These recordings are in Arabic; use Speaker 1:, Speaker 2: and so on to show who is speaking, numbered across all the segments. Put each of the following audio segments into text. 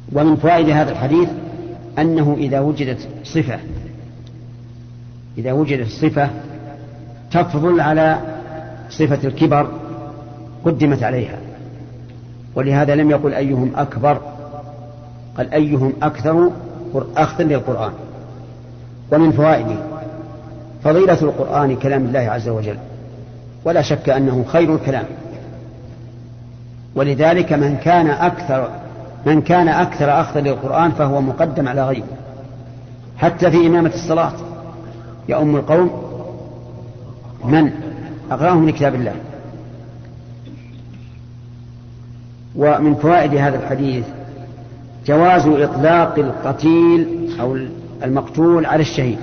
Speaker 1: ومن فوائد هذا الحديث أنه إذا وجدت صفة تفضل على صفة الكبر قدمت عليها، ولهذا لم يقل أيهم أكبر، قال أيهم أكثر أخذا للقرآن. ومن فوائده فضيلة القرآن كلام الله عز وجل، ولا شك أنه خير الكلام، ولذلك من كان أكثر أخذا للقرآن فهو مقدم على غيره، حتى في إمامة الصلاة يؤم القوم من أقراهم لكتاب الله. ومن فوائد هذا الحديث جواز إطلاق القتيل أو المقتول على الشهيد،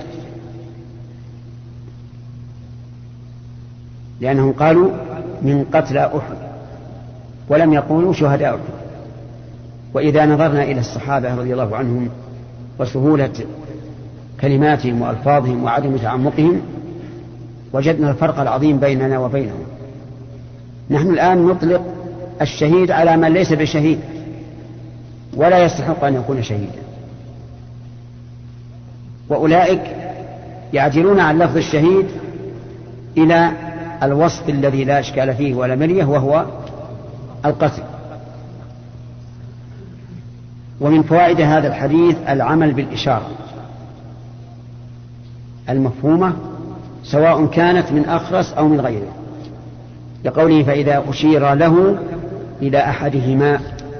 Speaker 1: لأنهم قالوا من قتلى أحد ولم يقولوا شهداء أحد. وإذا نظرنا إلى الصحابة رضي الله عنهم وسهولة كلماتهم وألفاظهم وعدم تعمقهم وجدنا الفرق العظيم بيننا وبينهم. نحن الآن نطلق الشهيد على من ليس بشهيد ولا يستحق أن يكون شهيدا، وأولئك يعدلون عن لفظ الشهيد إلى الوصف الذي لا إشكال فيه ولا مرية، وهو القتل. ومن فوائد هذا الحديث العمل بالإشارة المفهومة سواء كانت من أخرس أو من غيره، لقوله فإذا أشير له إلى أحدهما،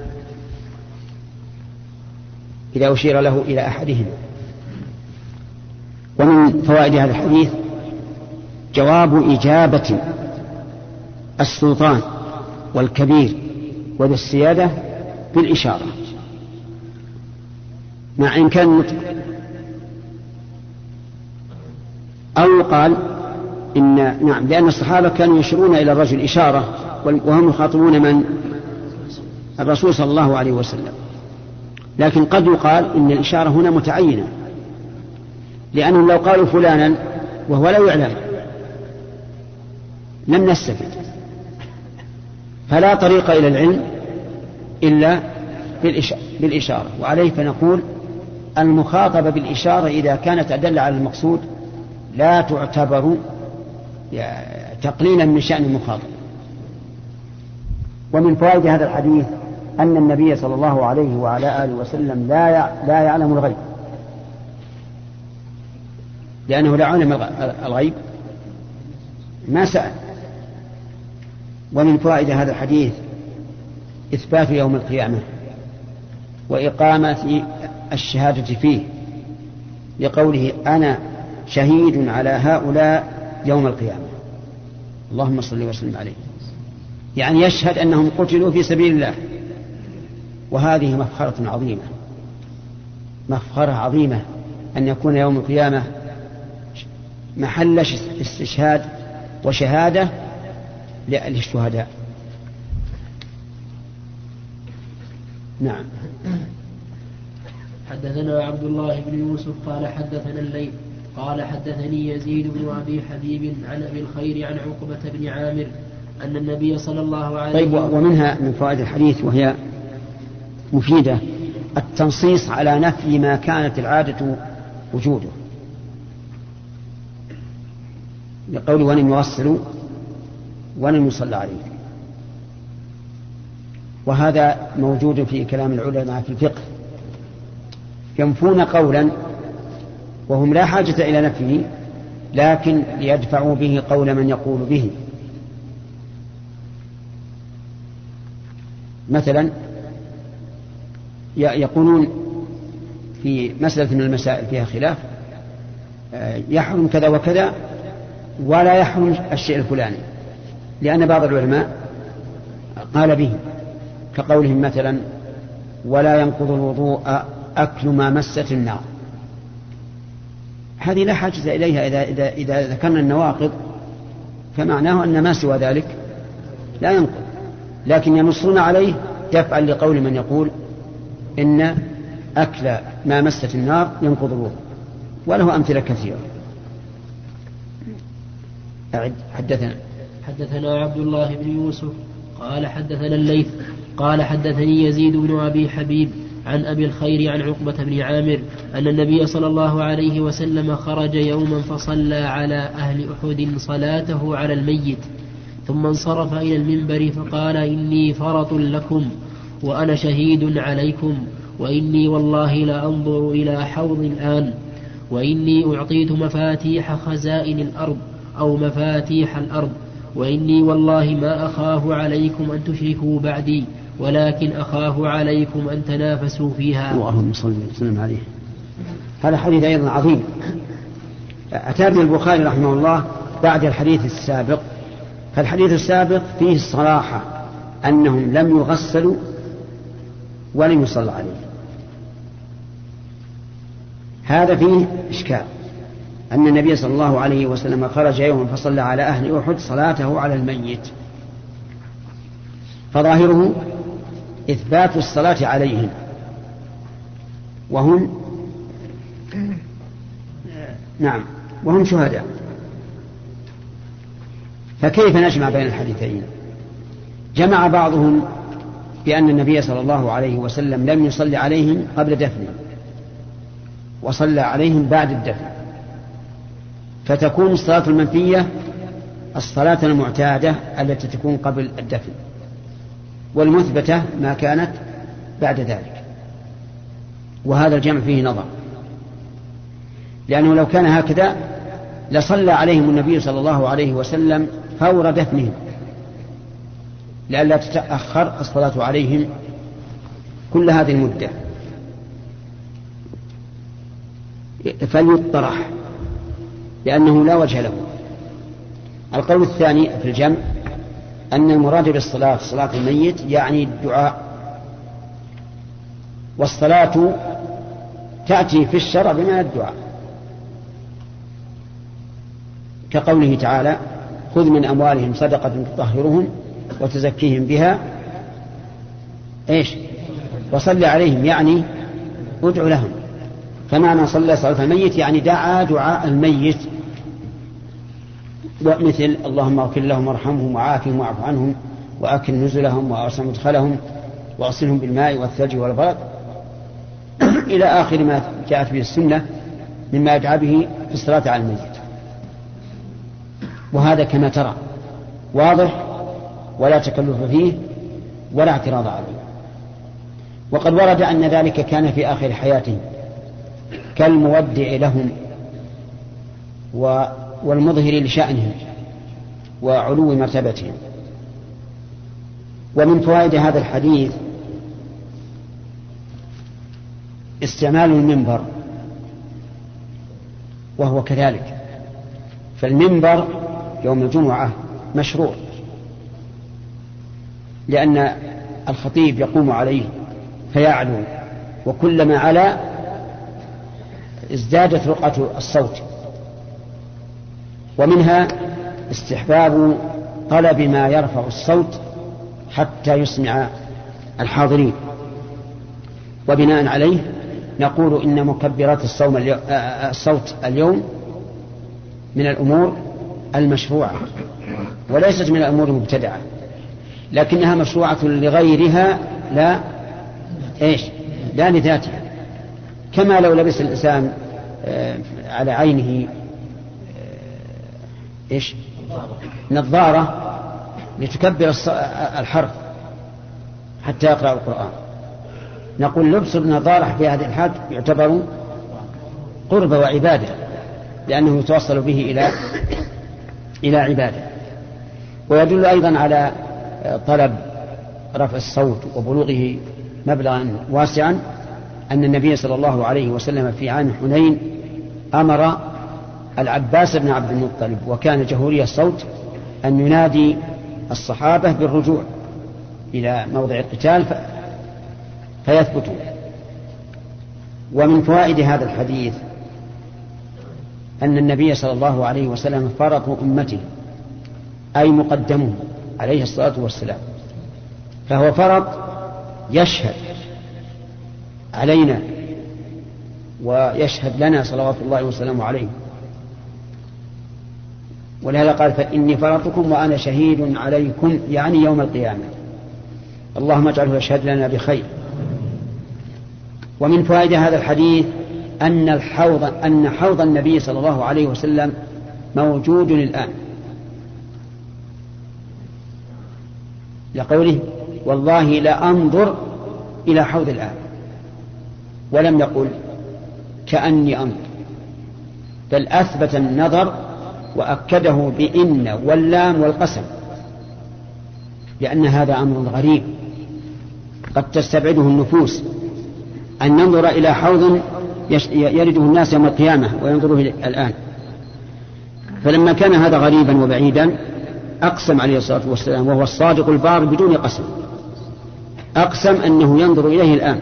Speaker 1: إذا أشير له إلى أحدهما. ومن فوائد هذا الحديث جواب إجابة السلطان والكبير وذي السيادة بالإشارة مع إمكان النطق، أو قال نعم، لأن الصحابة كانوا يشيرون إلى الرجل إشارة وهم يخاطبون من؟ الرسول صلى الله عليه وسلم. لكن قد يقال إن الإشارة هنا متعينة، لأنهم لو قالوا فلانا وهو لا يعلم لم نستفد، فلا طريق إلى العلم إلا بالإشارة. وعليه فنقول المخاطبة بالإشارة إذا كانت أدل على المقصود لا تعتبر تقليلا من شأن المخاطب. ومن فوائد هذا الحديث أن النبي صلى الله عليه وعلى آله وسلم لا يعلم الغيب، لأنه لا علم الغيب ما سأل. ومن فوائد هذا الحديث إثبات يوم القيامة وإقامة الشهادة فيه، لقوله أنا شهيد على هؤلاء يوم القيامة، اللهم صل وسلم عليه، يعني يشهد أنهم قتلوا في سبيل الله. وهذه مفخرة عظيمة، مفخرة عظيمة أن يكون يوم القيامة محل استشهاد وشهادة للشهداء. نعم.
Speaker 2: حدثنا عبد الله بن يوسف قال حدثنا الليث قال حدثني يزيد بن أبي حبيب عن أبي الخير عن عقبة بن عامر أن النبي صلى الله عليه وسلم.
Speaker 1: طيب، ومنها من فوائد الحديث وهي مفيدة التنصيص على نفي ما كانت العادة وجوده، لقول ولم يغسلوا ولم يصلى عليه، وهذا موجود في كلام العلماء في الفقه، ينفون قولا وهم لا حاجة إلى نفيه لكن ليدفعوا به قول من يقول به. مثلا يقولون في مسألة من المسائل فيها خلاف يحرم كذا وكذا ولا يحرم الشيء الفلاني، لأن بعض العلماء قال به، كقولهم مثلا ولا ينقض الوضوء أكل ما مست النار. هذه لا حاجة إليها إذا ذكرنا النواقض، فمعناه أن ما سوى ذلك لا ينقض، لكن ينصون عليه دفعا لقول من يقول إن أكل ما مست النار ينقض الوضوء، وله أمثلة كثيرة.
Speaker 2: حدثنا عبد الله بن يوسف قال حدثنا الليث قال حدثني يزيد بن أبي حبيب عن أبي الخير عن عقبة بن عامر أن النبي صلى الله عليه وسلم خرج يوما فصلى على أهل أحد صلاته على الميت، ثم انصرف إلى المنبر فقال: إني فرط لكم وأنا شهيد عليكم، وإني والله لا أنظر إلى حوض الآن، وإني أعطيت مفاتيح خزائن الأرض أو مفاتيح الأرض، وإني والله ما أخاف عليكم أن تشركوا بعدي، ولكن أخاف عليكم أن تنافسوا فيها.
Speaker 1: اللهم صل وسلم عليه. هذا حديث أيضا عظيم أتى به البخاري رحمه الله بعد الحديث السابق. فالحديث السابق فيه الصراحة أنهم لم يغسلوا ولم يصلى عليه. هذا فيه إشكال، أن النبي صلى الله عليه وسلم خرج يوما فصلى على أهل أحد صلاته على الميت، فظاهره إثبات الصلاة عليهم وهم شهداء. فكيف نجمع بين الحديثين؟ جمع بعضهم بأن النبي صلى الله عليه وسلم لم يصلي عليهم قبل دفنهم وصلى عليهم بعد الدفن، فتكون الصلاة المنفية الصلاة المعتادة التي تكون قبل الدفن، والمثبتة ما كانت بعد ذلك. وهذا الجمع فيه نظر، لأنه لو كان هكذا لصلى عليهم النبي صلى الله عليه وسلم فور دفنهم لئلا تتأخر الصلاة عليهم كل هذه المدة، فليطرح لأنه لا وجه له. القول الثاني في الجمع أن المراد بالصلاة صلاة الميت يعني الدعاء، والصلاة تأتي في الشرع بمعنى الدعاء، كقوله تعالى: خذ من أموالهم صدقة تطهرهم وتزكيهم بها وصل عليهم، يعني ادعو لهم. فمعنى صلى صلاة الميت يعني دعا دعاء الميت، مثل: اللهم اغفر لهم وارحمهم وعافهم واعف عنهم وأكرم نزلهم وأوسع مدخلهم واغسلهم بالماء والثلج والبرد إلى آخر ما جاءت به السنة مما يدعى به في الصلاة على الميت. وهذا كما ترى واضح ولا تكلف فيه ولا اعتراض عليه. وقد ورد أن ذلك كان في آخر حياتهم كالمودع لهم والمظهر لشأنهم وعلو مرتبتهم. ومن فوائد هذا الحديث استعمال المنبر، وهو كذلك، فالمنبر يوم الجمعة مشروع، لأن الخطيب يقوم عليه فيعلو، وكلما علا ازدادت رقعة الصوت. ومنها استحباب طلب ما يرفع الصوت حتى يسمع الحاضرين، وبناء عليه نقول إن مكبرات الصوت اليوم من الأمور المشروعة وليست من الأمور المبتدعة، لكنها مشروعة لغيرها لا لذاتها. كما لو لبس الإنسان على عينه نظارة لتكبر الحرف حتى يقرأ القرآن، نقول لبس النظارة في هذه الحال يعتبر قربة وعبادة، لأنه يتوصل به إلى عبادة. ويدل أيضا على طلب رفع الصوت وبلوغه مبلغا واسعا أن النبي صلى الله عليه وسلم في عام حنين أمر العباس بن عبد المطلب، وكان جهوري الصوت، أن ينادي الصحابة بالرجوع إلى موضع القتال فيثبتوا. ومن فوائد هذا الحديث أن النبي صلى الله عليه وسلم فرط أمته، أي مقدمه عليه الصلاة والسلام، فهو فرط يشهد علينا ويشهد لنا صلوات الله وسلامه عليه. ولهذا قال: فإني فرطكم وأنا شهيد عليكم، يعني يوم القيامة. اللهم اجعله يشهد لنا بخير. ومن فوائد هذا الحديث أن حوض النبي صلى الله عليه وسلم موجود الآن، لقوله والله لا أنظر إلى حوض الآن، ولم يقل كأني أنظر، بل أثبت النظر وأكده بإن واللام والقسم، لأن هذا أمر غريب قد تستبعده النفوس، أن ننظر إلى حوض يرده الناس يوم القيامة وينظروه الآن. فلما كان هذا غريبا وبعيدا أقسم عليه الصلاة والسلام، وهو الصادق البار بدون قسم، أقسم أنه ينظر إليه الآن،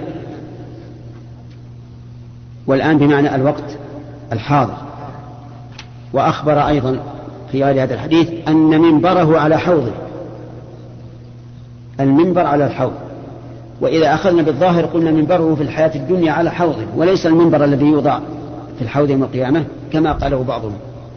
Speaker 1: والآن بمعنى الوقت الحاضر. وأخبر أيضا في غير هذا الحديث أن منبره على حوضه، المنبر على الحوض. وإذا أخذنا بالظاهر قلنا منبره في الحياة الدنيا على حوضه، وليس المنبر الذي يوضع في الحوض يوم القيامة كما قاله بعضهم.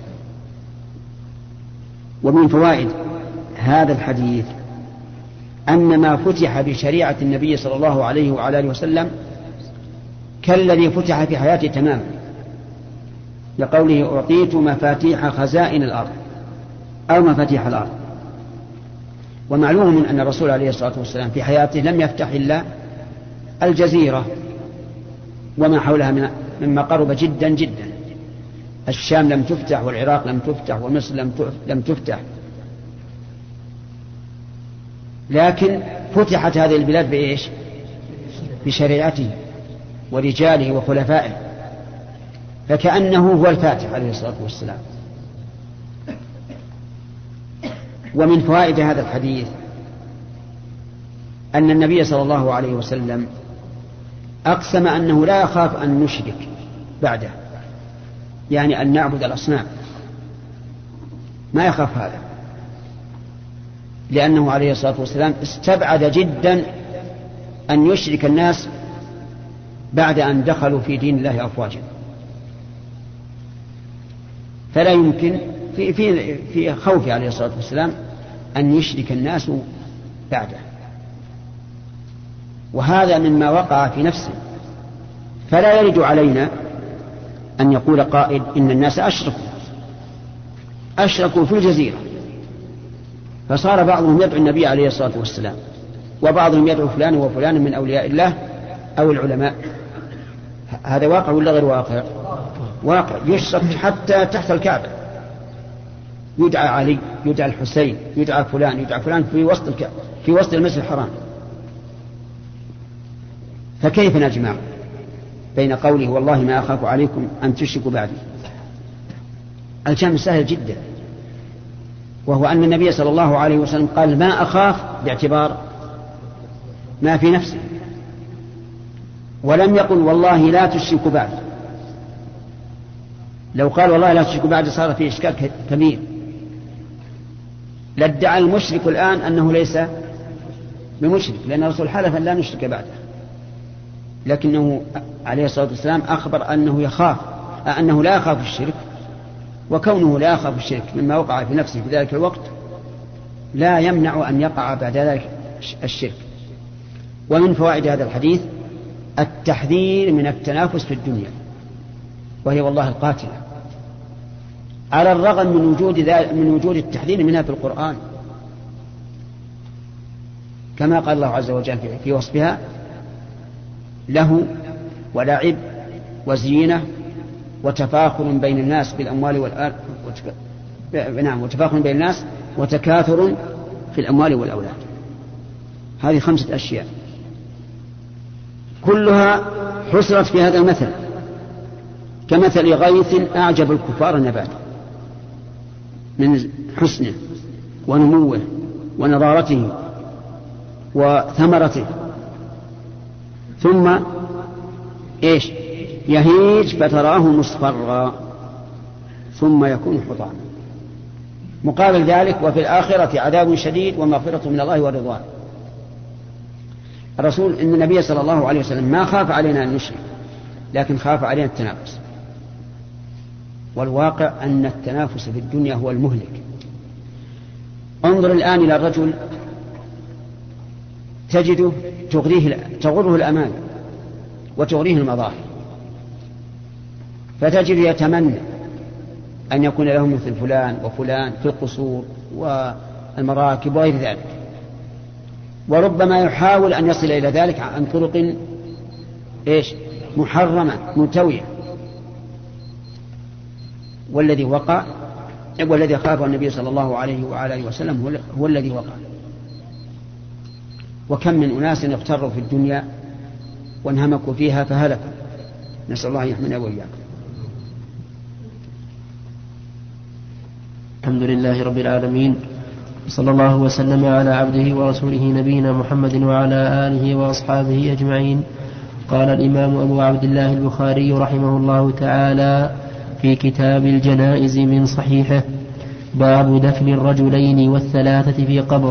Speaker 1: ومن فوائد هذا الحديث أن ما فتح بشريعة النبي صلى الله عليه وعلى آله وسلم كالذي فتح في حياته تماما، لقوله أعطيت مفاتيح خزائن الأرض أو مفاتيح الأرض. ومعلوم أن الرسول عليه الصلاة والسلام في حياته لم يفتح إلا الجزيرة وما حولها مما قرب جدا جدا. الشام لم تفتح، والعراق لم تفتح، ومصر لم تفتح، لكن فتحت هذه البلاد بإيش؟ بشريعته ورجاله وخلفائه، فكأنه هو الفاتح عليه الصلاة والسلام. ومن فوائد هذا الحديث أن النبي صلى الله عليه وسلم أقسم أنه لا يخاف أن نشرك بعده، يعني أن نعبد الأصنام، ما يخاف هذا، لأنه عليه الصلاة والسلام استبعد جدا أن يشرك الناس بعد أن دخلوا في دين الله أفواجا. فلا يمكن في خوف عليه الصلاة والسلام أن يشرك الناس بعده، وهذا مما وقع في نفسه. فلا يرد علينا أن يقول قائل إن الناس أشركوا في الجزيرة، فصار بعضهم يدعو النبي عليه الصلاة والسلام، وبعضهم يدعو فلان وفلان من أولياء الله أو العلماء. هذا واقع ولا غير واقع؟ واقع. يشرك حتى تحت الكعبة، يدعى علي، يدعى الحسين، يدعى فلان في وسط المسجد الحرام. فكيف نجمع بين قوله والله ما أخاف عليكم أن تشركوا بعدي؟ الجمع سهل جدا، وهو أن النبي صلى الله عليه وسلم قال ما أخاف باعتبار ما في نفسه، ولم يقل والله لا تشركوا بعدي. لو قال والله لا تشركوا بعدي صار فيه إشكال كبير، لادعى المشرك الآن أنه ليس بمشرك، لأن الرسول حلف أن لا نشرك بعده، لكنه عليه الصلاة والسلام أخبر أنه لا يخاف الشرك، وكونه لا يخاف الشرك مما وقع في نفسه في ذلك الوقت لا يمنع أن يقع بعد ذلك الشرك. ومن فوائد هذا الحديث التحذير من التنافس في الدنيا، وهي والله القاتلة، على الرغم من وجود التحذير منها في القرآن، كما قال الله عز وجل في وصفها له ولعب وزينة وتفاخر بين الناس بالأموال وتفاخر بين الناس وتكاثر في الأموال والأولاد. هذه 5 أشياء كلها حصرت في هذا المثل، كمثل غيث أعجب الكفار نباته من حسنه ونموه ونضارته وثمرته، ثم إيش؟ يهيج فتراه مصفرا ثم يكون حطاما. مقابل ذلك وفي الآخرة عذاب شديد ومغفرة من الله ورضوان. الرسول إن النبي صلى الله عليه وسلم ما خاف علينا أن نشرك، لكن خاف علينا التنافس، والواقع أن التنافس في الدنيا هو المهلك. انظر الآن إلى الرجل تجده تغره الأمان وتغريه المظاهر، فتجد يتمنى أن يكون له مثل فلان وفلان في القصور والمراكب وغير ذلك، وربما يحاول أن يصل إلى ذلك عن طرق محرمة ملتوية. والذي وقع والذي خافه النبي صلى الله عليه وآله وسلم هو الذي وقع. وكم من أناس اغتروا في الدنيا وانهمكوا فيها فهلكوا، نسأل الله يحمينا وإياكم.
Speaker 2: الحمد لله رب العالمين، صلى الله وسلم على عبده ورسوله نبينا محمد وعلى آله وأصحابه أجمعين. قال الإمام أبو عبد الله البخاري رحمه الله تعالى في كتاب الجنائز من صحيحه: باب دفن الرجلين والثلاثة في قبر.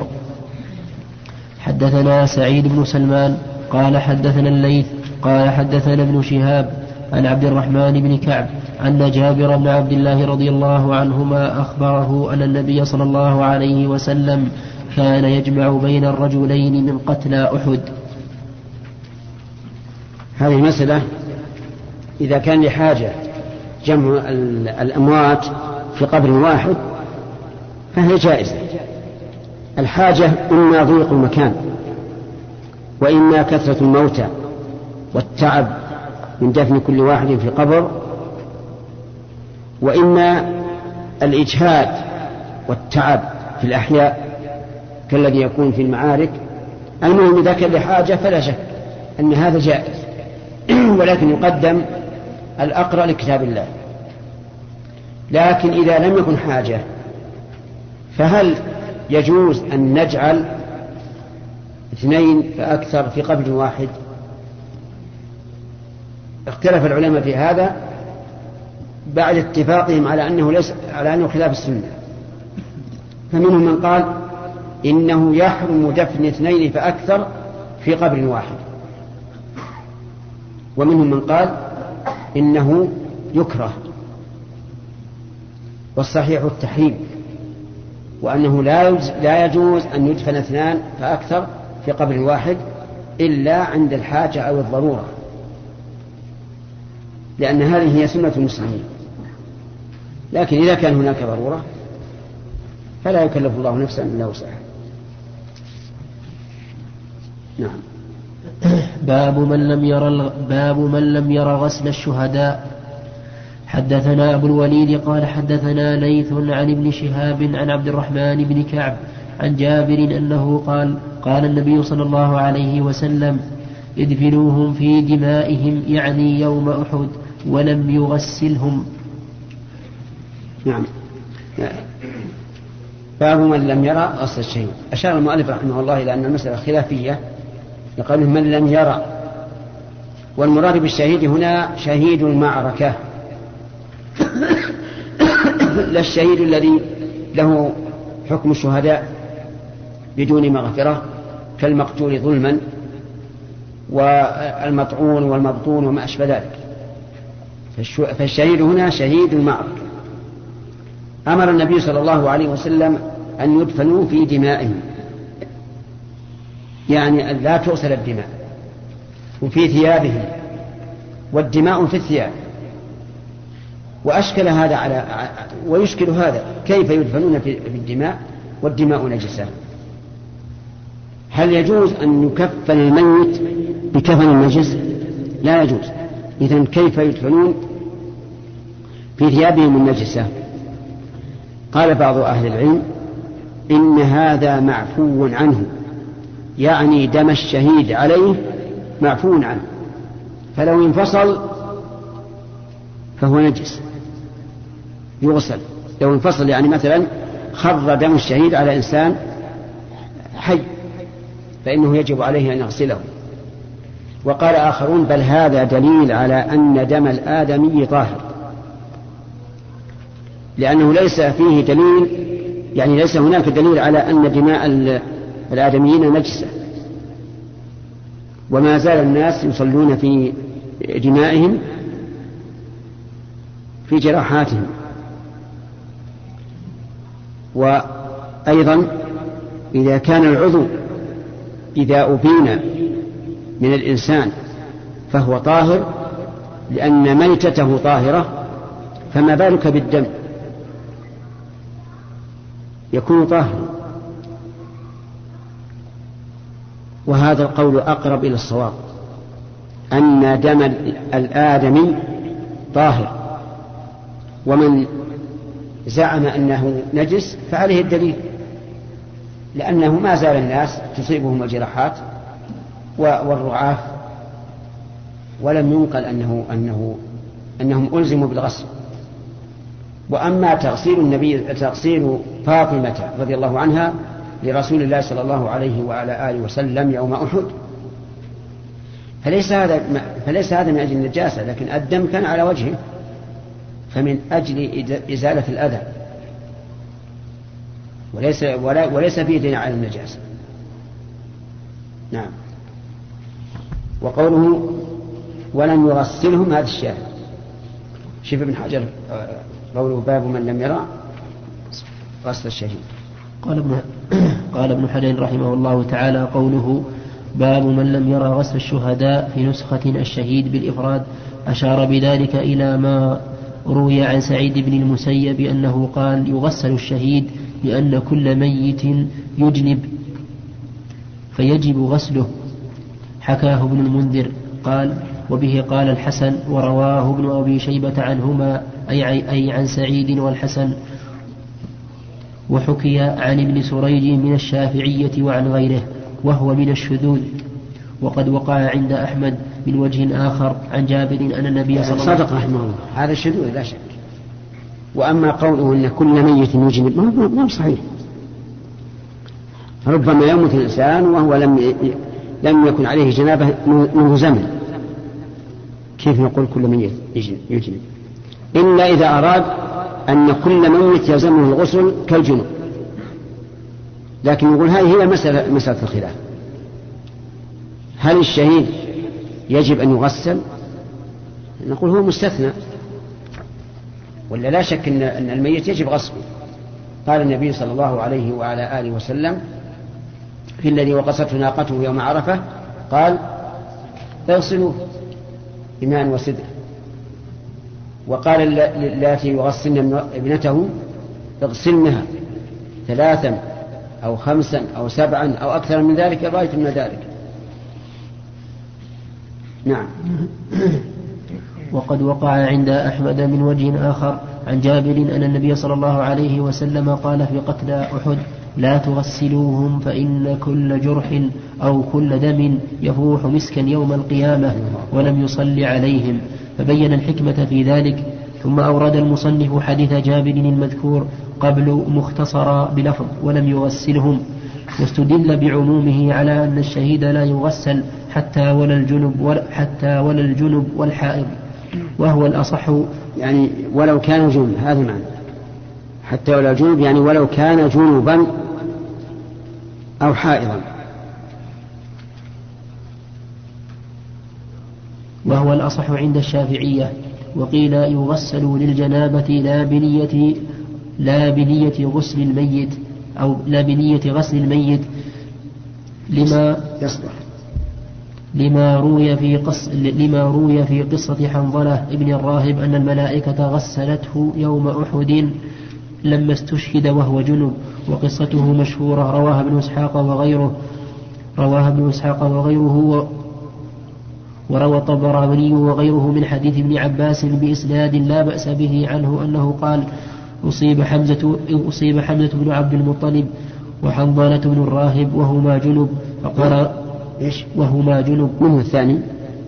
Speaker 2: حدثنا سعيد بن سلمان قال حدثنا الليث قال حدثنا ابن شهاب عن عبد الرحمن بن كعب أن جابر بن عبد الله رضي الله عنهما أخبره أن النبي صلى الله عليه وسلم كان يجمع بين الرجلين من قتلى أحد.
Speaker 1: هذه مسألة إذا كان لحاجة جمع الأموات في قبر واحد فهي جائزة. الحاجة إما ضيق المكان، وإما كثرة الموتى والتعب من دفن كل واحد في قبر، وإما الإجهاد والتعب في الأحياء كالذي يكون في المعارك. المهم إذا كان لحاجة فلا شك أن هذا جائز، ولكن يقدم الأقرأ لكتاب الله. لكن إذا لم يكن حاجة فهل يجوز أن نجعل 2 فأكثر في قبر واحد؟ اختلف العلماء في هذا بعد اتفاقهم على أنه خلاف السنة. فمنهم من قال إنه يحرم دفن 2 فأكثر في قبر واحد، ومنهم من قال إنه يكره، والصحيح التحريم، وأنه لا يجوز أن يدفن 2 فأكثر في قبر واحد إلا عند الحاجة أو الضرورة، لأن هذه هي سنة المسلمين. لكن إذا كان هناك ضرورة فلا يكلف الله نفسا إلا وسعها. نعم.
Speaker 2: باب من لم ير غسل الشهداء. حدثنا أبو الوليد قال حدثنا ليث عن ابن شهاب عن عبد الرحمن بن كعب عن جابر أنه قال النبي صلى الله عليه وسلم: ادفنوهم في دمائهم، يعني يوم أحد، ولم يغسلهم.
Speaker 1: نعم. باب من لم يرى غسل الشهيد. أشار المؤلف رحمه الله إلى أن المسألة خلافية، لقال من لم يرى، والمراد بالشهيد هنا شهيد المعركة لا الشهيد الذي له حكم الشهداء بدون مغفرة كالمقتول ظلما والمطعون والمبطون وما أشبه ذلك. فالشهيد هنا شهيد المعركة. أمر النبي صلى الله عليه وسلم أن يدفنوا في دمائهم، يعني أن لا تغسل الدماء، وفي ثيابهم، والدماء في الثياب. وأشكل هذا ويشكل هذا، كيف يدفنون في الدماء والدماء نجسة؟ هل يجوز أن يكفن الميت بكفن النجس؟ لا يجوز. إذن كيف يدفنون في ثيابهم النجسة؟ قال بعض أهل العلم إن هذا معفو عنه، يعني دم الشهيد عليه معفو عنه، فلو انفصل فهو نجس يغسل. لو انفصل يعني مثلا خر دم الشهيد على إنسان حي فإنه يجب عليه أن يغسله. وقال آخرون بل هذا دليل على أن دم الآدمي طاهر، لأنه ليس فيه دليل، يعني ليس هناك دليل على أن دماء الآدميين نجسة، وما زال الناس يصلون في دمائهم في جراحاتهم. وأيضا إذا كان العضو إذا أبين من الإنسان فهو طاهر، لأن ميتته طاهرة، فما بالك بالدم يكون طاهرا. وهذا القول أقرب إلى الصواب، أن دم الآدمي طاهر، ومن زعم أنه نجس فعليه الدليل، لأنه ما زال الناس تصيبهم الجراحات والرعاف، ولم ينقل أنهم ألزموا بالغسل. وأما تغسيل فاطمة رضي الله عنها لرسول الله صلى الله عليه وعلى آله وسلم يوم أحد، فليس هذا من أجل النجاسة، لكن الدم كان على وجهه، فمن أجل إزالة الأذى، وليس فيه دين على النجاسة. نعم. وقوله ولم يغسلهم، هذا الشاهد. شوف ابن حجر قوله باب من لم يرى غسل الشهيد.
Speaker 2: قال ابن حجر رحمه الله تعالى قوله باب من لم يرى غسل الشهداء في نسخة الشهيد بالإفراد، أشار بذلك إلى ما روي عن سعيد بن المسيب أنه قال يغسل الشهيد لأن كل ميت يجنب فيجب غسله، حكاه ابن المنذر قال وبه قال الحسن، ورواه ابن أبي شيبة عنهما أي عن سعيد والحسن، وحكي عن ابن سريج من الشافعية وعن غيره، وهو من الشذوذ. وقد وقع عند أحمد من وجه آخر عن جابر أن النبي صلى الله عليه وسلم
Speaker 1: صدق رحمه الله، هذا الشذوذ لا شك. وأما قوله أن كل ميت يجنب ما صحيح، ربما يموت الإنسان وهو لم يكن عليه جنابه منذ زمن، كيف نقول كل ميت يجنب؟ إلا إذا أراد أن كل ميت يلزمه الغسل كالجنوب، لكن نقول هذه هي مسألة الخلاف، هل الشهيد يجب أن يغسل؟ نقول هو مستثنى، ولا لا شك أن الميت يجب غسله. قال النبي صلى الله عليه وعلى آله وسلم في الذي وقصته ناقته يوم عرفة، قال اغسلوا بماء وسدر. وقال اللاتي يغسلن ابنته اغسلنها 3 أو 5 أو 7 أو أكثر من ذلك رأيت من ذلك. نعم.
Speaker 2: وقد وقع عند أحمد من وجه آخر عن جابر أن النبي صلى الله عليه وسلم قال في قتل أحد لا تغسلوهم فإن كل جرح أو كل دم يفوح مسكا يوم القيامة، ولم يصلي عليهم، فبين الحكمة في ذلك. ثم أورد المصنف حديث جابر المذكور قبل مختصرا بلفظ ولم يغسلهم، واستدل بعمومه على أن الشهيد لا يغسل حتى ولا الجنب والحائض، وهو الأصح.
Speaker 1: يعني ولو كان جنب، هذا معنى حتى ولا جنب، يعني ولو كان جنبا أو حائضا.
Speaker 2: وهو الأصح عند الشافعية. وقيل يغسل للجنابة لا بنية غسل الميت أو لا بنية غسل الميت لما روي في قصة حنظلة ابن الراهب أن الملائكة غسلته يوم أحد لما استشهد وهو جنب، وقصته مشهورة رواها ابن إسحاق وغيره وروى الطبراني وغيره من حديث ابن عباس بإسناد لا بأس به عنه أنه قال أصيب حمزة بن عبد المطلب وحنظلة بن الراهب وهما جنب، فقال وهما جنب
Speaker 1: من الثاني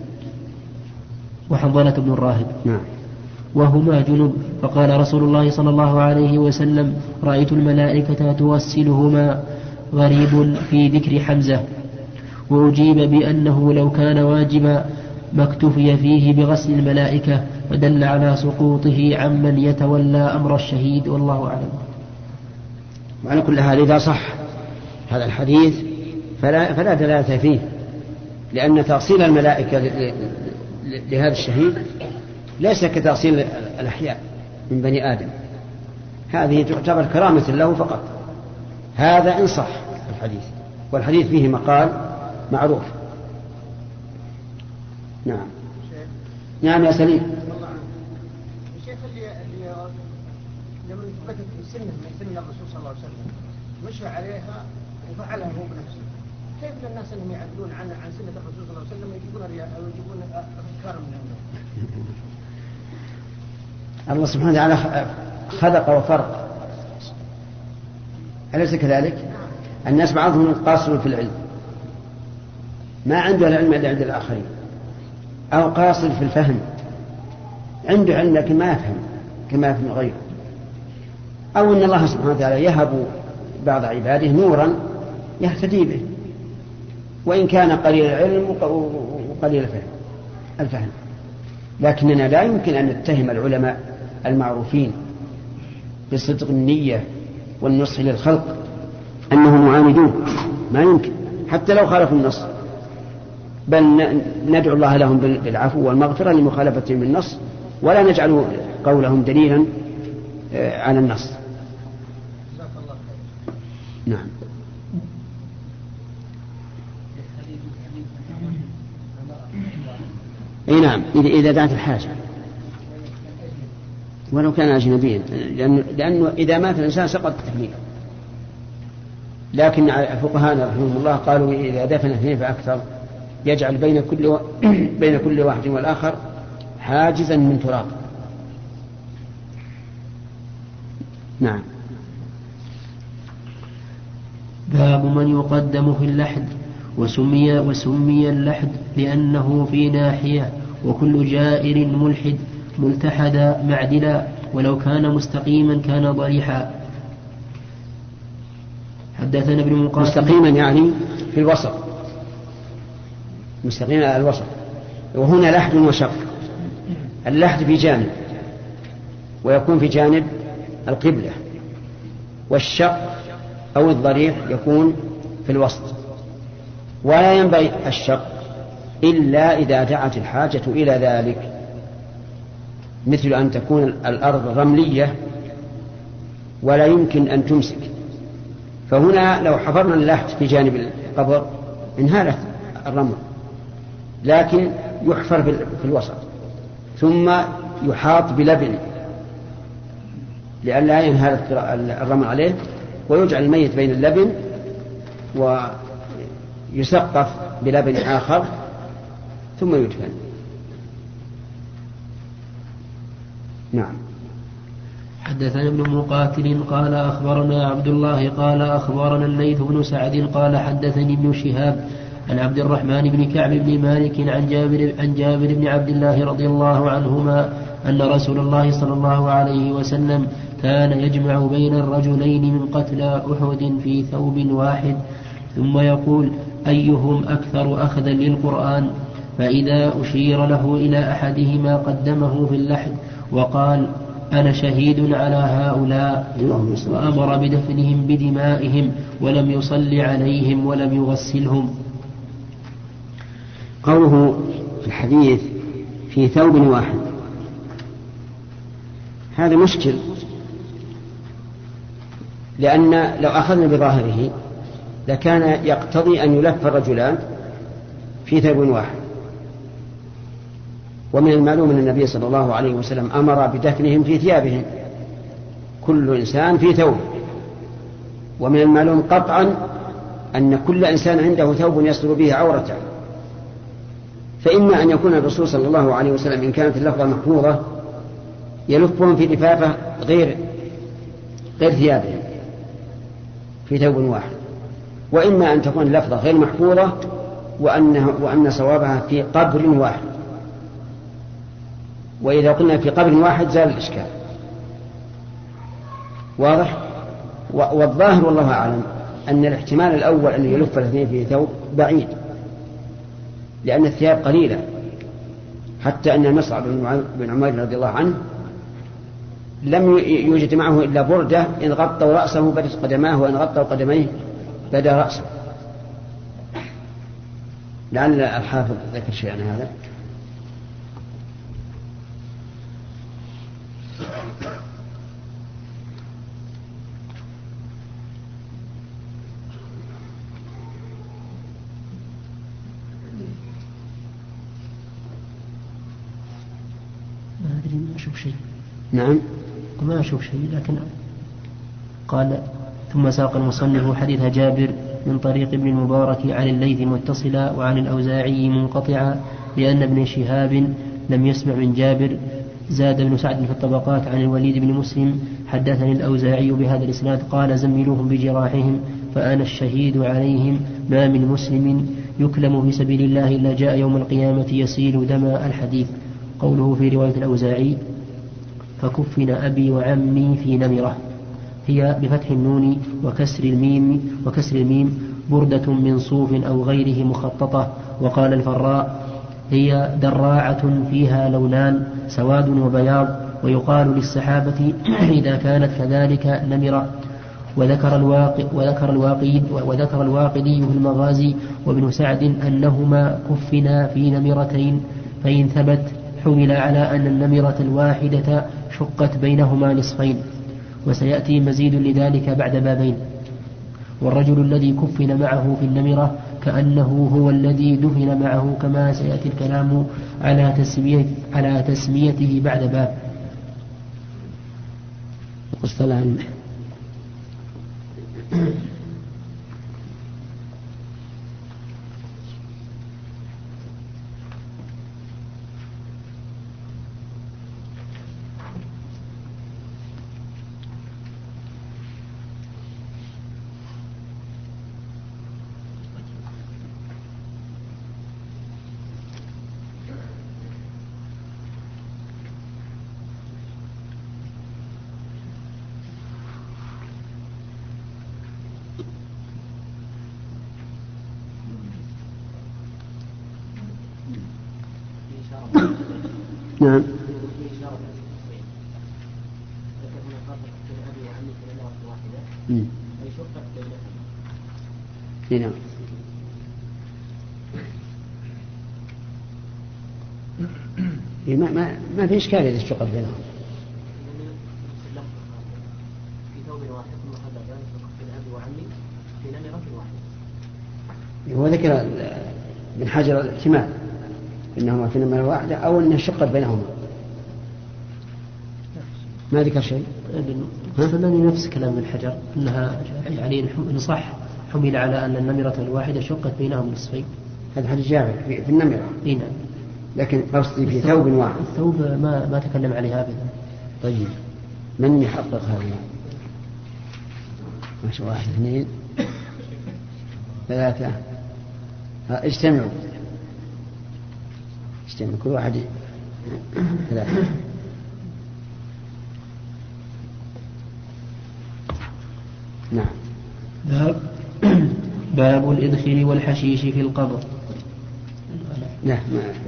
Speaker 2: وحنظلة بن الراهب
Speaker 1: نعم.
Speaker 2: وهما جنب، فقال رسول الله صلى الله عليه وسلم رأيت الملائكة تغسلهما، غريب في ذكر حمزة. وأجيب بأنه لو كان واجبا ما اكتفي فيه بغسل الملائكة، ودل على سقوطه عمن يتولى أمر الشهيد، والله أعلم.
Speaker 1: وعلى كل حال إذا صح هذا الحديث فلا دلالة فيه، لأن تغسيل الملائكة لهذا الشهيد ليس كتغسيل الأحياء من بني آدم، هذه تعتبر كرامة له فقط. هذا إن صح الحديث، والحديث فيه مقال معروف. نعم. نعم يا سليم.
Speaker 3: الشيخ اللي لما ثبتت سنة من سنة الرسول صلى الله عليه وسلم مشى عليها وفعلها هو بنفسه، كيف الناس انهم يعدلون عن سنة الرسول صلى الله عليه وسلم ويجيبون رياء او يجيبون افكار من عنده؟
Speaker 1: الله سبحانه وتعالى خلق وفرق، أليس كذلك؟ الناس بعضهم قاصر في العلم، ما عنده العلم إلا عند الآخرين، أو قاصر في الفهم، عنده علم لكن ما يفهم كما يفهم غيره، أو أن الله سبحانه وتعالى يهب بعض عباده نورا يهتدي به وإن كان قليل العلم وقليل الفهم. لكننا لا يمكن أن نتهم العلماء المعروفين بصدق النية والنصح للخلق أنهم معاندون، ما يمكن حتى لو خالفوا النص، بل ندعو الله لهم بالعفو والمغفرة لمخالفتهم بالنص، ولا نجعل قولهم دليلا على النص. نعم. اي نعم، إذا دعت الحاجة ولو كان أجنبيا، لأنه إذا مات الإنسان سقط التكليف. لكن فقهاءنا رحمهم الله قالوا إذا دفن اثنين فأكثر يجعل بين كل واحد والآخر حاجزا من تراب. نعم.
Speaker 2: باب من يقدم في اللحد. وسمي اللحد لأنه في ناحية، وكل جائر ملحد ملتحدا معدلا، ولو كان مستقيما كان ضريحا. حدثنا ابن مقاتل.
Speaker 1: مستقيما يعني في الوسط، مستقيما على الوسط. وهنا لحد وشق. اللحد في جانب ويكون في جانب القبلة، والشق أو الضريح يكون في الوسط. ولا ينبغي الشق إلا إذا دعت الحاجة إلى ذلك، مثل أن تكون الأرض رملية ولا يمكن أن تمسك، فهنا لو حفرنا اللحد في جانب القبر انهالت الرمل، لكن يحفر في الوسط ثم يحاط بلبن لئلا ينهال الرمل عليه، ويجعل الميت بين اللبن ويسقف بلبن آخر ثم يدفن. نعم.
Speaker 2: حدثنا ابن مقاتل قال أخبرنا عبد الله قال أخبرنا الليث بن سعد قال حدثني ابن شهاب عن عبد الرحمن بن كعب بن مالك عن جابر بن عبد الله رضي الله عنهما أن رسول الله صلى الله عليه وسلم كان يجمع بين الرجلين من قتلى أحد في ثوب واحد، ثم يقول أيهم أكثر أخذا للقرآن، فإذا أشير له إلى أحدهما قدمه في اللحد وقال أنا شهيد على هؤلاء، وأمر بدفنهم بدمائهم ولم يصل عليهم ولم يغسلهم.
Speaker 1: قوله في الحديث في ثوب واحد هذا مشكل، لأن لو أخذنا بظاهره لكان يقتضي أن يلف الرجلان في ثوب واحد، ومن المعلوم أن النبي صلى الله عليه وسلم أمر بدفنهم في ثيابهم، كل إنسان في ثوب. ومن المعلوم قطعا أن كل إنسان عنده ثوب يستر به عورته، فإما أن يكون الرسول صلى الله عليه وسلم إن كانت اللفظة محفوظة يلفهم في لفافة غير ثيابهم في ثوب واحد، وإما أن تكون اللفظة غير محفوظة وأن صوابها في قبر واحد. وإذا قلنا في قبر واحد زال الإشكال. واضح؟ والظاهر والله أعلم أن الاحتمال الأول أن يلف الاثنين في ثوب بعيد، لأن الثياب قليلة، حتى أن مصعب بن عمير رضي الله عنه لم يوجد معه إلا بردة إن غطوا رأسه بدت قدماه، وإن غطوا قدميه بدا رأسه. لعل الحافظ ذكر شيئا عن هذا.
Speaker 2: أدري ما أشوف شيء.
Speaker 1: نعم
Speaker 2: ما أشوف شيء، لكن قال ثم ساق المصنف حديث جابر من طريق ابن المبارك عن الليث متصلا وعن الأوزاعي منقطعا لأن ابن شهاب لم يسمع من جابر. زاد ابن سعد في الطبقات عن الوليد بن مسلم حدثني الأوزاعي بهذا الإسناد قال زملوهم بجراحهم فأنا الشهيد عليهم ما من مسلم يكلم في سبيل الله إلا جاء يوم القيامة يسيل دم الحديث. قوله في رواية الأوزاعي فكفن أبي وعمي في نمرة هي بفتح النون وكسر الميم بردة من صوف أو غيره مخططة. وقال الفراء هي دراعة فيها لونان سواد وبياض ويقال للسحابة إذا كانت كذلك نمرة. وذكر الواقدي في المغازي وابن سعد أنهما كفنا في نمرتين فإن ثبت حمل على أن النمرة الواحدة شقت بينهما نصفين وسيأتي مزيد لذلك بعد بابين. والرجل الذي كفن معه في النمرة كأنه هو الذي دفن معه كما سيأتي الكلام على تسميته بعد باب.
Speaker 1: نعم. نعم. ما في إشكال إذا اشتقت بينهم. هو ذكر من حجر الاحتمال إنهما في نمرة واحدة أو أنها شقت بينهما. ما ذكر شيء.
Speaker 2: فلني نفس كلام ابن حجر أنها يعني إن صح حمل على أن النمرة الواحدة شقت بينهم نصفين.
Speaker 1: هذا حديث جابر في النمرة.
Speaker 2: نعم.
Speaker 1: لكن قصدي في ثوب واحد.
Speaker 2: الثوب ما تكلم عليها أبدا.
Speaker 1: طيب من يحقق هذه؟ ماشي 1 2 3 اجتمعوا كل واحد 3. نعم.
Speaker 2: باب الإدخل والحشيش في القبر.
Speaker 1: نعم.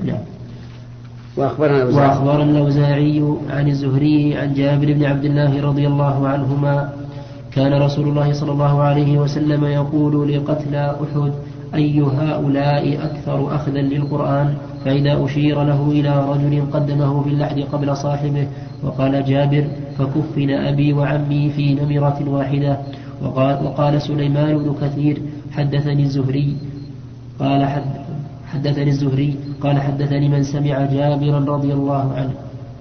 Speaker 2: وأخبرنا الأوزاعي عن الزهري عن جابر بن عبد الله رضي الله عنهما كان رسول الله صلى الله عليه وسلم يقول لقتلى أحد أي هؤلاء أكثر أخذا للقرآن فإذا أشير له إلى رجل قدمه في اللحد قبل صاحبه. وقال جابر فكفن أبي وعمي في نمرة واحدة. وقال سليمان بن كثير حدثني الزهري قال حدثني من سمع جابرا رضي الله عنه.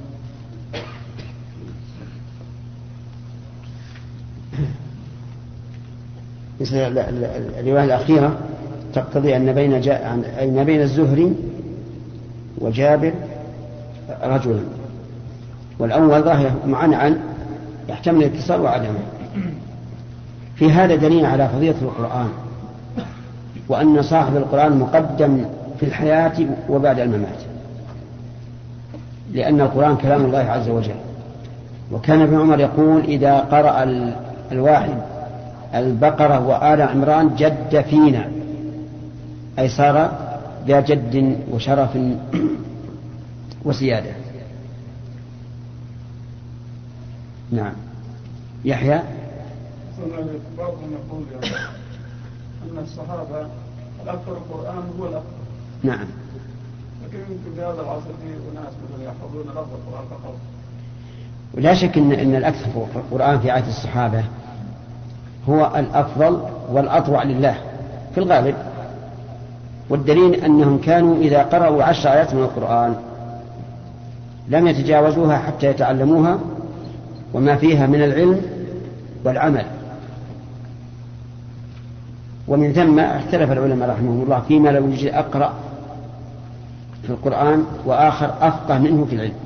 Speaker 1: الرواية الأخيرة تقتضي أن بين الزهري وجابر رجلا، والأول ظاهر معنعن يحتمل الاتصال وعدمه. في هذا دليل على فضيلة القرآن وأن صاحب القرآن مقدم في الحياة وبعد الممات، لأن القرآن كلام الله عز وجل. وكان ابن عمر يقول إذا قرأ الواحد البقرة وآل عمران جد فينا، أي صار ذا جد وشرف وسيادة. نعم. يحيى
Speaker 4: بعضهم يقول أن الصحابة الأكثر القرآن هو الأكثر.
Speaker 1: نعم.
Speaker 4: لكن يمكن في هذا العصر في أناس مثلا يحفظون لفظ القرآن فقط.
Speaker 1: ولا شك أن الأكثر في القرآن في عهد الصحابة هو الأفضل والأطوع لله في الغالب، والدليل أنهم كانوا إذا قرأوا 10 آيات من القرآن لم يتجاوزوها حتى يتعلموها وما فيها من العلم والعمل. ومن ثم اختلف العلماء رحمهم الله فيما لو يجي أقرأ في القرآن وآخر أفقه منه في العلم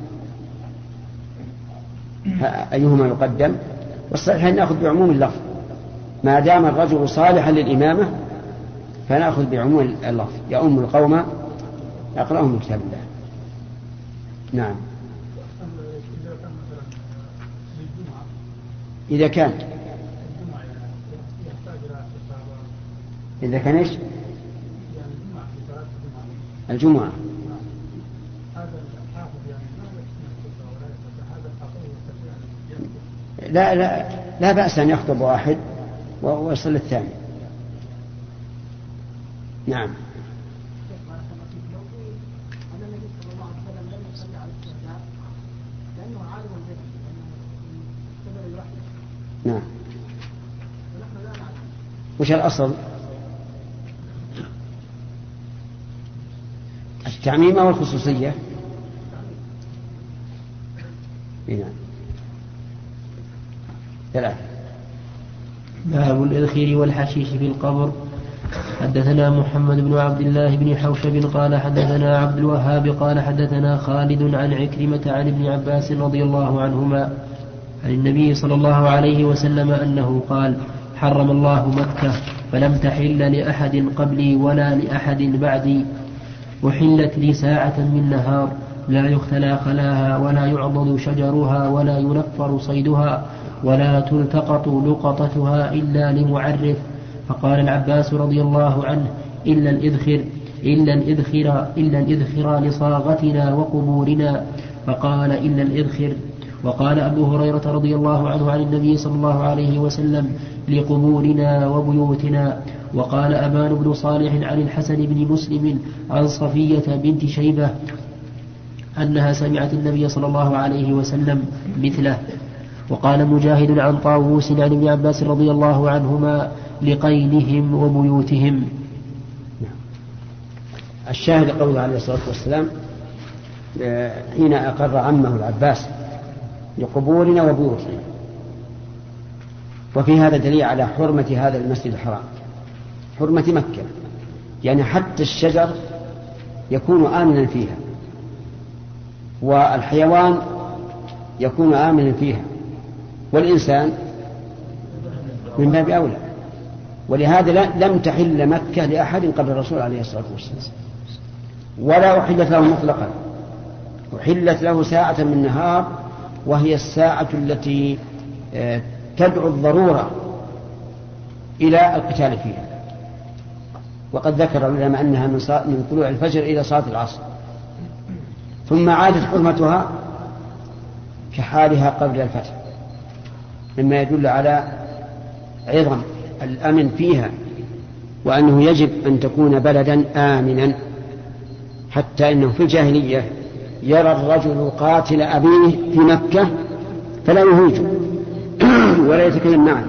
Speaker 1: أيهما يقدم. والصحيح أن نأخذ بعموم اللفظ ما دام الرجل صالحا للإمامة فنأخذ بعموم اللفظ يؤم القوم أقرأهم من كتاب الله. نعم. إذا كان إيش الجمعة لا بأس أن يخطب واحد ويصل الثاني. نعم. نعم. وش الأصل؟ التعميم أو الخصوصية؟ نعم. ثلاثة.
Speaker 2: باب الإذخر والحشيش في القبر. حدثنا محمد بن عبد الله بن حوشب قال حدثنا عبد الوهاب قال حدثنا خالد عن عكرمة عن ابن عباس رضي الله عنهما عن النبي صلى الله عليه وسلم أنه قال: حرم الله مكة فلم تحل لأحد قبلي ولا لأحد بعدي، وحلت لي ساعة من نهار لا يختلى خلاها ولا يعضد شجرها ولا ينفر صيدها ولا تلتقط لقطتها إلا لمعرف. فقال العباس رضي الله عنه: إلا الإذخر لصاغتنا وقبورنا. فقال: إلا الإذخر. وقال أبو هريرة رضي الله عنه عن النبي صلى الله عليه وسلم: لقبورنا وبيوتنا. وقال أبان بن صالح عن الحسن بن مسلم عن صفية بنت شيبة أنها سمعت النبي صلى الله عليه وسلم مثله. وقال مجاهد عن طاووس عن ابن عباس رضي الله عنهما: لقينهم وبيوتهم.
Speaker 1: الشاهد قوله عليه الصلاة والسلام حين أقر عمه العباس: لقبورنا وبيوتنا. وفي هذا دليل على حرمة هذا المسجد الحرام، حرمة مكة، يعني حتى الشجر يكون آمنا فيها والحيوان يكون آمنا فيها والإنسان من باب أولى. ولهذا لم تحل مكة لأحد قبل الرسول عليه الصلاة والسلام، ولا أحلت له مطلقا، أحلت له ساعة من نهار، وهي الساعة التي تدعو الضرورة إلى القتال فيها. وقد ذكر العلماء أنها من طلوع الفجر إلى صلاة العصر، ثم عادت حرمتها كحالها قبل الفتح، مما يدل على عظم الأمن فيها، وأنه يجب أن تكون بلدا آمنا. حتى إنه في الجاهلية يرى الرجل قاتل أبيه في مكة فلا يهيجه ولا يتكلم معه،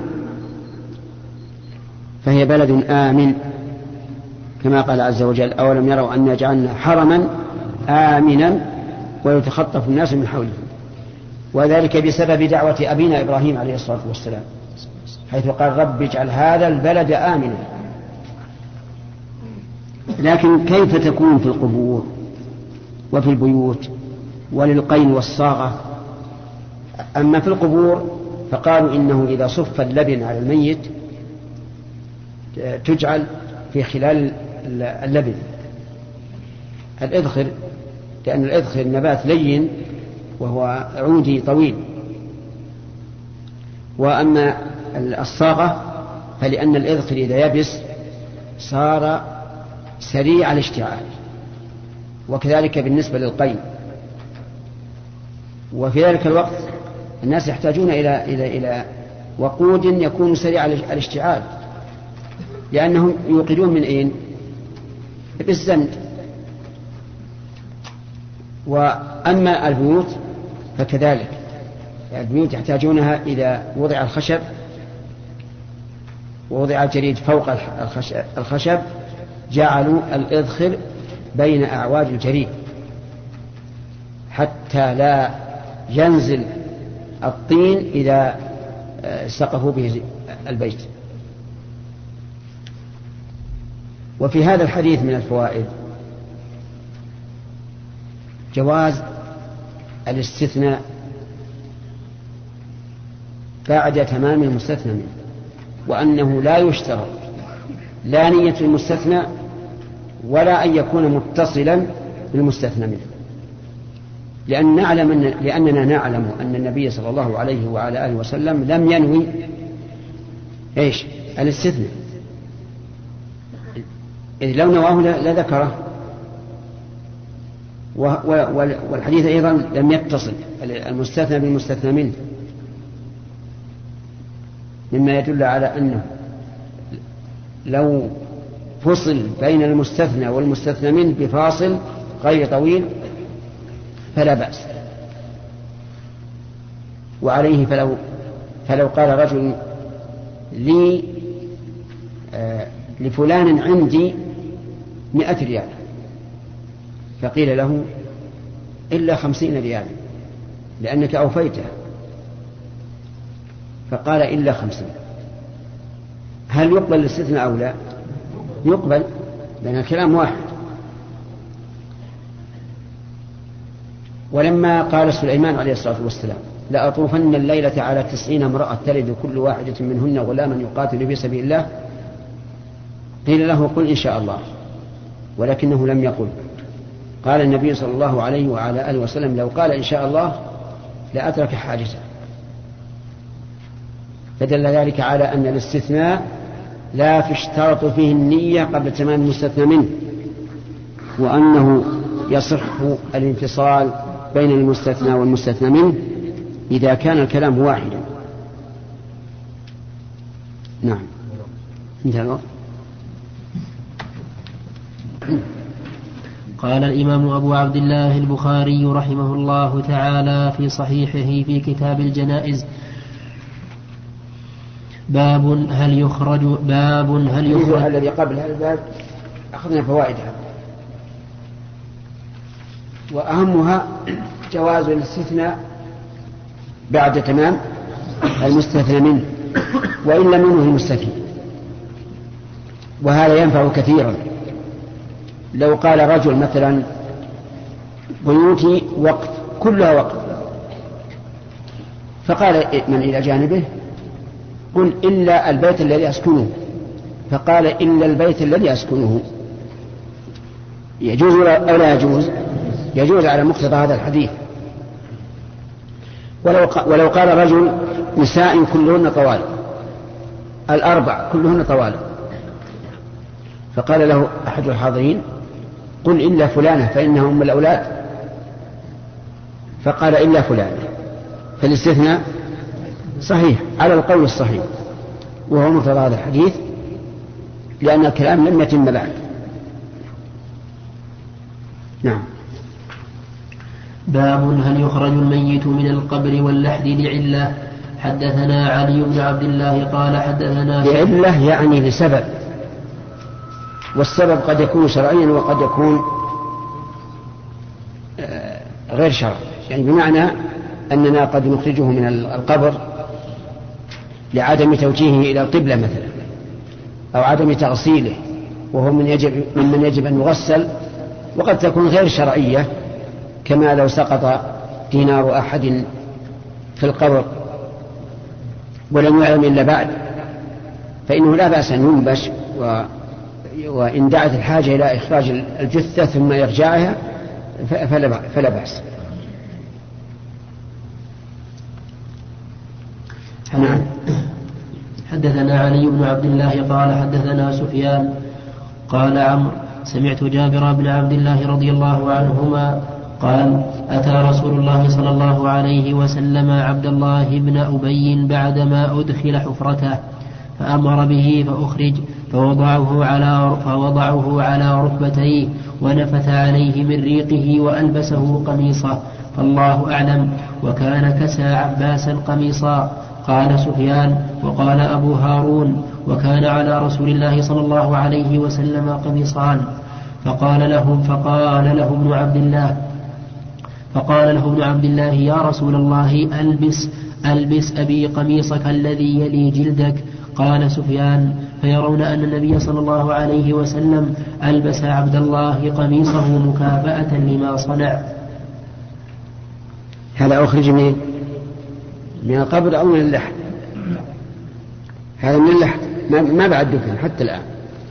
Speaker 1: فهي بلد آمن، كما قال عز وجل: أولم يروا أن جعلنا حرما آمنا ويتخطف الناس من حوله. وذلك بسبب دعوة أبينا إبراهيم عليه الصلاة والسلام، حيث قال: رب اجعل هذا البلد آمنا. لكن كيف تكون في القبور وفي البيوت وللقين والصاغة؟ أما في القبور فقالوا إنه إذا صف اللبن على الميت تجعل في خلال اللبن الإذخر، لأن الإذخر نبات لين وهو عودي طويل. وأما الصاغة فلأن الإذخر إذا يبس صار سريع الاشتعال، وكذلك بالنسبة للقين. وفي ذلك الوقت الناس يحتاجون إلى وقود يكون سريع الاشتعال، لأنهم يوقدون من أين؟ بالزند. وأما البيوت فكذلك، البيوت يحتاجونها إذا وضع الخشب ووضع الجريد فوق الخشب جعلوا الإذخر بين أعواد الجريد حتى لا ينزل الطين إذا سقفوا به البيت. وفي هذا الحديث من الفوائد جواز الاستثناء بعد تمام المستثنى منه، وأنه لا يشترط لا نية المستثنى ولا أن يكون متصلا بالمستثنى منه، لأننا نعلم أن النبي صلى الله عليه وعلى آله وسلم لم ينوي الاستثناء، إذ لو نواه لذكره. والحديث أيضا لم يتصل المستثنى بالمستثنى منه، مما يدل على أنه لو فصل بين المستثنى والمستثنى منه بفاصل غير طويل فلا بأس. وعليه فلو قال رجل لفلان عندي 100 ريال، فقيل له إلا 50 ريال لأنك أوفيته، فقال إلا 50، هل يقبل الاستثناء أو لا؟ يقبل، لأن الكلام واحد. ولما قال سليمان عليه الصلاة والسلام لأطوفن الليلة على 90 امرأة تلد كل واحدة منهن غلاما يقاتل في سبيل الله، قيل له قل إن شاء الله، ولكنه لم يقل. قال النبي صلى الله عليه وعلى آله وسلم لو قال إن شاء الله لأترك حاجته، فدل ذلك على أن الاستثناء لا تشترط فيه النية قبل تمام المستثنى منه، وأنه يصح الانفصال بين المستثنى والمستثنى منه إذا كان الكلام واحدا. نعم. انتهى الوقت.
Speaker 2: قال الإمام أبو عبد الله البخاري رحمه الله تعالى في صحيحه في كتاب الجنائز: باب هل يخرج
Speaker 1: الذي قبل هذا الباب أخذنا فوائدها، وأهمها جواز الاستثناء بعد تمام المستثنى منه وإن لم ينه المستثنى، وهذا ينفع كثيرا. لو قال رجل مثلا بيوتي وقت كلها وقت، فقال من إلى جانبه قل إلا البيت الذي أسكنه، فقال إلا البيت الذي أسكنه، يجوز أو لا يجوز؟ يجوز على مقتضى هذا الحديث. ولو قال رجل نساء كلهن طوال، 4 كلهن طوال، فقال له أحد الحاضرين قل إلا فلانة فإنها أم الأولاد، فقال إلا فلانة، فالاستثناء صحيح على القول الصحيح، وهو مقتضى هذا الحديث، لأن الكلام لم يتم بعد. نعم.
Speaker 2: باب هل يخرج الميت من القبر واللحد لعلة. حدثنا علي بن عبد الله قال حدثنا
Speaker 1: لعلة يعني لسبب، والسبب قد يكون شرعيا وقد يكون غير شرعي، يعني بمعنى أننا قد نخرجه من القبر لعدم توجيهه إلى القبلة مثلا، أو عدم تغسيله وهو ممن يجب أن يغسل، وقد تكون غير شرعية كما لو سقط دينار أحد في القبر ولم يعلم إلا بعد، فإنه لا بأس أن ينبش، وإن دعت الحاجة إلى إخراج الجثة ثم إرجاعها فلا بأس.
Speaker 2: حدثنا علي بن عبد الله قال حدثنا سفيان قال عمرو سمعت جابر بن عبد الله رضي الله عنهما قال أتى رسول الله صلى الله عليه وسلم عبد الله بن أبي بعدما أدخل حفرته فأمر به فأخرج فوضعه على ركبتيه ونفث عليه من ريقه وألبسه قميصه، فالله أعلم، وكان كسى عباسا قميصا. قال سفيان وقال أبو هارون وكان على رسول الله صلى الله عليه وسلم قميصان. فقال له ابن عبد الله فقال له ابن عبد الله: يا رسول الله، ألبس أبي قميصك الذي يلي جلدك. قال سفيان: فيرون أن النبي صلى الله عليه وسلم ألبس عبد الله قميصه مكافأة لما صنع.
Speaker 1: هذا أخرج من القبر أو من اللحد؟ هذا من اللحد، ما بعد دفن حتى الآن.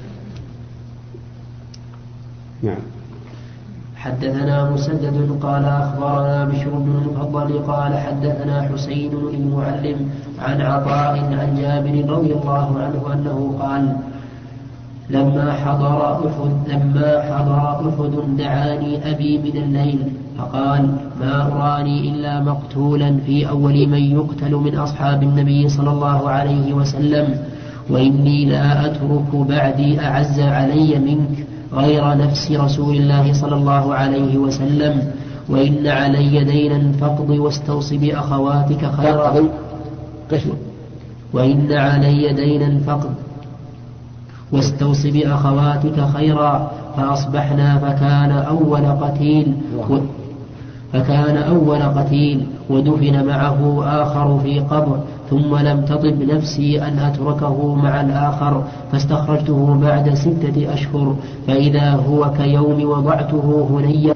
Speaker 1: نعم.
Speaker 2: حدثنا مسدد قال أخبرنا بشر بن المفضل قال حدثنا حسين المعلم عن عطاء عن جابر رضي الله عنه أنه قال: لما حضر أحد دعاني أبي من الليل فقال: ما أراني إلا مقتولا في أول من يقتل من أصحاب النبي صلى الله عليه وسلم، وإني لا أترك بعدي أعز علي منك غير نفس رسول الله صلى الله عليه وسلم، وإن علي دينا فاقض واستوص بأخواتك خيرا. وإن علي دينا فاقض واستوص بأخواتك خيرا. فأصبحنا فكان أول قتيل ودفن معه آخر في قبر، ثم لم تطب نفسي أن أتركه مع الآخر، فاستخرجته بعد 6 أشهر فإذا هو كيوم وضعته هنية